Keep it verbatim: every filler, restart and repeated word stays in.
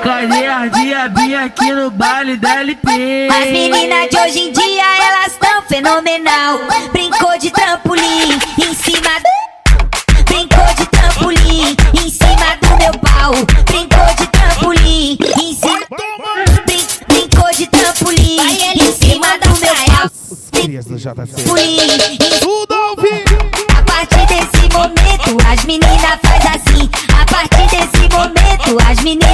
Cadê as diabinha aqui no baile da L P? As meninas de hoje em dia, elas tão fenomenal. Brincou de trampolim em cima do... Brincou de trampolim em cima do meu pau. Brincou de trampolim em cima... Brin... Brincou de trampolim em cima do meu pau. Trampolim tudo ao vivo. A partir desse momento, as meninas faz assim. A partir desse momento, as meninas